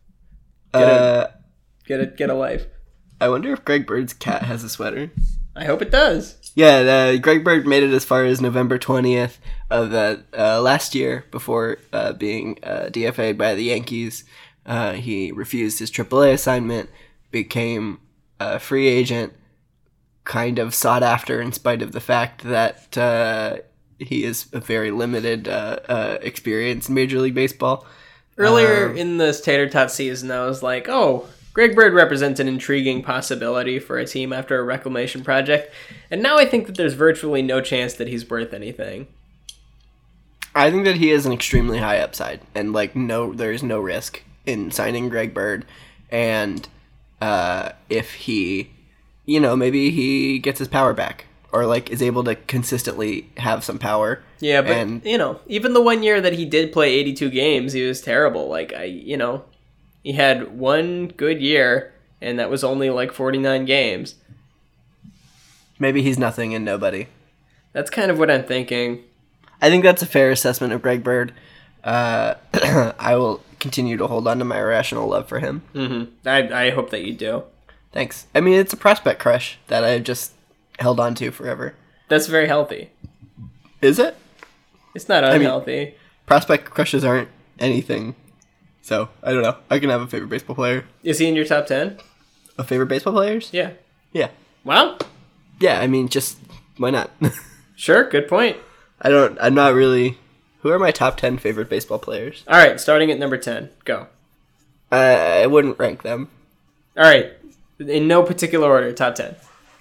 Get a life. I wonder if Greg Bird's cat has a sweater. I hope it does. Yeah, Greg Bird made it as far as November 20th of last year before being DFA'd by the Yankees. He refused his AAA assignment, became a free agent, kind of sought after in spite of the fact that he is a very limited experience in Major League Baseball. Earlier in this Tater Tot season, I was like, oh, Greg Bird represents an intriguing possibility for a team after a reclamation project, and now I think that there's virtually no chance that he's worth anything. I think that he has an extremely high upside, and there's no risk in signing Greg Bird. And if he, maybe he gets his power back, or is able to consistently have some power. Yeah, but even the 1 year that he did play 82 games, he was terrible. He had one good year, and that was only 49 games. Maybe he's nothing and nobody. That's kind of what I'm thinking. I think that's a fair assessment of Greg Bird. I will continue to hold on to my irrational love for him. Mm-hmm. I hope that you do. Thanks. I mean, it's a prospect crush that I've just held on to forever. That's very healthy. Is it? It's not unhealthy. Prospect crushes aren't anything. So, I don't know. I can have a favorite baseball player. Is he in your top 10? A favorite baseball players? Yeah. Yeah. Well, Yeah, I mean, just, why not? sure. Good point. I'm not really... Who are my top 10 favorite baseball players? All right. Starting at number 10. Go. I wouldn't rank them. All right. In no particular order, top 10.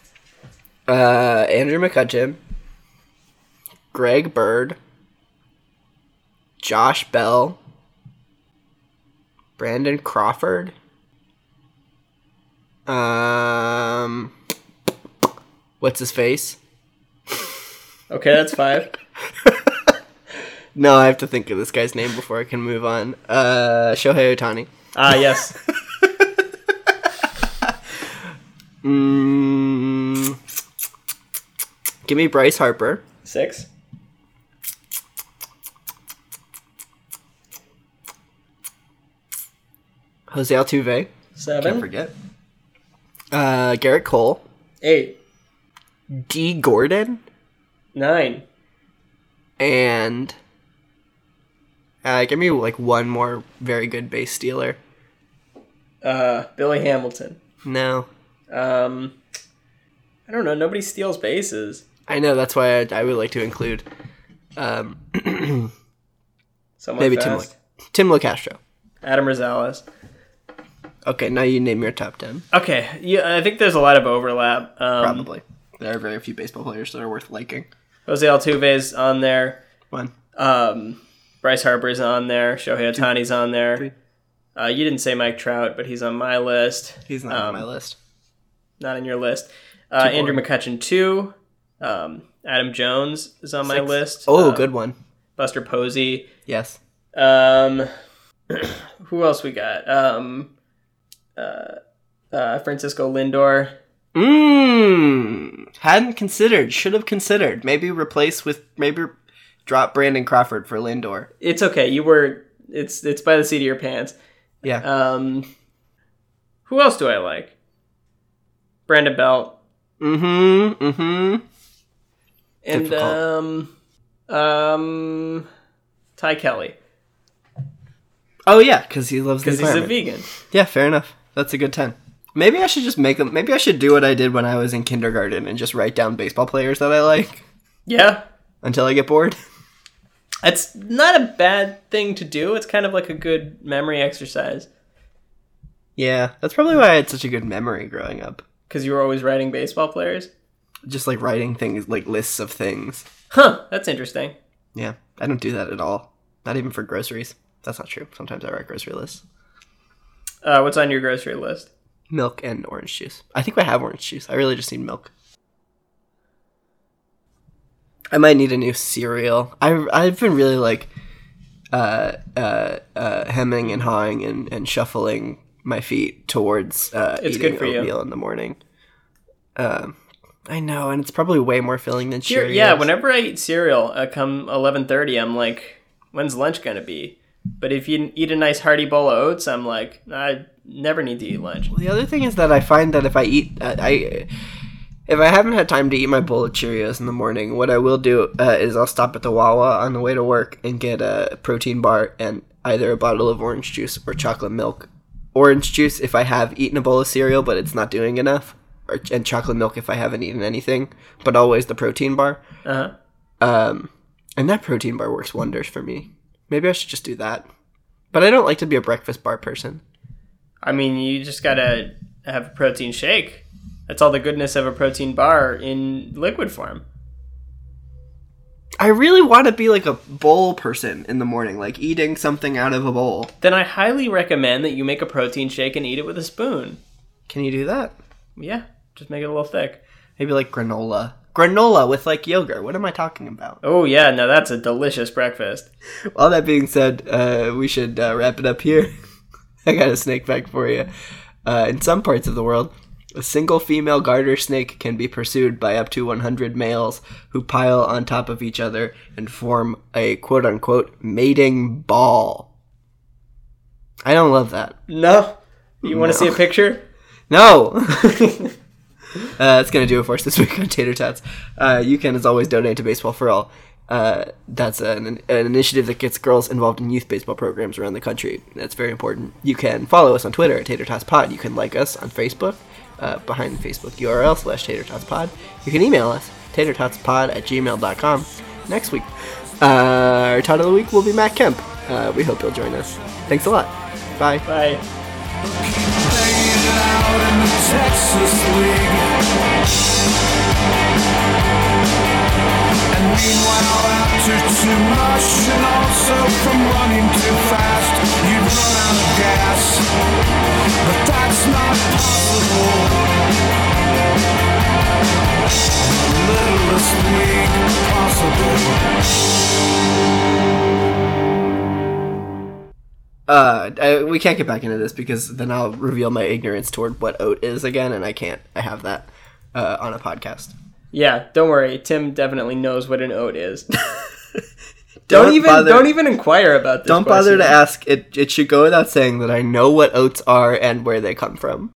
Andrew McCutchen, Greg Bird, Josh Bell, Brandon Crawford, what's his face? Okay, that's 5. No, I have to think of this guy's name before I can move on. Shohei Ohtani. Ah, yes. Give me Bryce Harper. 6. Jose Altuve. 7. Can't forget. Garrett Cole. 8. D. Gordon. 9. And give me like one more very good base stealer. Billy Hamilton. No. I don't know. Nobody steals bases. I know, that's why I would like to include Someone maybe fast. Tim LeCastro. Adam Rosales. Okay, now you name your top 10. Okay. Yeah, I think there's a lot of overlap. Probably. There are very few baseball players that are worth liking. Jose Altuve's on there. One. Bryce Harper's on there. Shohei Ohtani's on there. 3. You didn't say Mike Trout, but he's on my list. He's not on my list. Not on your list. Andrew McCutchen 2. Adam Jones is on my 6. list. Oh, good one. Buster Posey. Yes. Who else we got? Francisco Lindor. Hadn't considered. Should have considered. Maybe drop Brandon Crawford for Lindor. It's okay. It's by the seat of your pants. Yeah. Who else do I like? Brandon Belt. And Difficult. Ty Kelly. Oh yeah, because he loves the Because he's a environment. vegan. Yeah, fair enough. That's a good 10. Maybe I should just make them. Maybe I should do what I did when I was in kindergarten and just write down baseball players that I like Yeah. until I get bored. It's not a bad thing to do. It's kind of like a good memory exercise. Yeah, that's probably why I had such a good memory growing up. Because you were always writing baseball players? Just like writing things, like lists of things. Huh, that's interesting. Yeah, I don't do that at all. Not even for groceries. That's not true. Sometimes I write grocery lists. What's on your grocery list? Milk and orange juice. I think I have orange juice. I really just need milk. I might need a new cereal. I've been really like hemming and hawing and shuffling my feet towards It's eating good for you. oatmeal in the morning. I know, and it's probably way more filling than Cheerios. Yeah, whenever I eat cereal, come 11:30, I'm like, when's lunch gonna be? But if you eat a nice hearty bowl of oats, I'm like, I never need to eat lunch. The other thing is that I find that if I eat, if I haven't had time to eat my bowl of Cheerios in the morning, what I will do is I'll stop at the Wawa on the way to work and get a protein bar and either a bottle of orange juice or chocolate milk. Orange juice if I have eaten a bowl of cereal but it's not doing enough, and chocolate milk if I haven't eaten anything, but always the protein bar. And that protein bar works wonders for me. Maybe I should just do that. But I don't like to be a breakfast bar person. I mean, you just gotta have a protein shake. That's all the goodness of a protein bar in liquid form. I really want to be like a bowl person in the morning, like eating something out of a bowl. Then I highly recommend that you make a protein shake and eat it with a spoon. Can you do that? Yeah, just make it a little thick. Maybe like granola. Granola with like yogurt. What am I talking about? Oh yeah, no, that's a delicious breakfast. All that being said, we should wrap it up here. I got a snake fact for you. In some parts of the world, a single female garter snake can be pursued by up to 100 males who pile on top of each other and form a quote-unquote mating ball. I don't love that. No? You want to see a picture? No! That's going to do it for us this week on Tater Tots. You can, as always, donate to Baseball for All. That's an initiative that gets girls involved in youth baseball programs around the country. That's very important. You can follow us on Twitter at Tater Tots Pod. You can like us on Facebook, behind the Facebook URL /Tater Tots Pod. You can email us, tatertotspod@gmail.com. Next week, our Tot of the Week will be Matt Kemp. We hope you'll join us. Thanks a lot. Bye. Bye. Playing out in the Texas League. And meanwhile, after too much and also from running too fast, you'd run out of gas. But that's not possible. Littlest league possible. We can't get back into this because then I'll reveal my ignorance toward what oat is again, and I can't. I have that on a podcast. Yeah, don't worry. Tim definitely knows what an oat is. Don't even inquire about this. Don't bother to ask. It should go without saying that I know what oats are and where they come from.